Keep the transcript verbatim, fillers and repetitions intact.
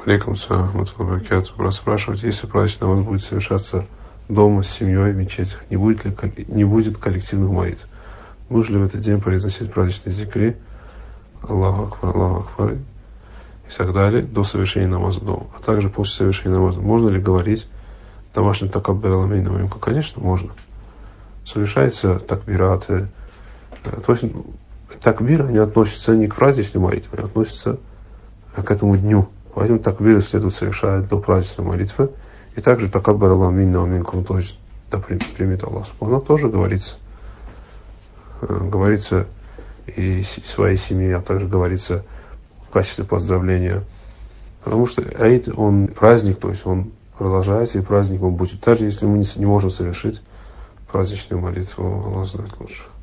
Алейкум салям, брат спрашивает, если праздничный намаз будет совершаться дома с семьей в мечетях, не будет ли не будет коллективных молитв? Нужно ли в этот день произносить праздничные зикри, Аллаху Акбар, Аллаху Акбар и так далее, до совершения намаза дома? А также после совершения намаза можно ли говорить домашний такаббар аламейн намазу? Конечно, можно. Совершается такбираты. То есть такбиры, они относятся не к праздничной молитве, они относятся к этому дню. Поэтому такбиры следует совершать до праздничной молитвы. И также такаббар аламейн намазу, то есть да примет Аллах Субхану, тоже говорится. Говорится и своей семье, а также говорится в качестве поздравления. Потому что аид, он праздник, то есть он продолжается, и праздник он будет. Даже если мы не, не можем совершить праздничную молитву, Аллах знает лучше.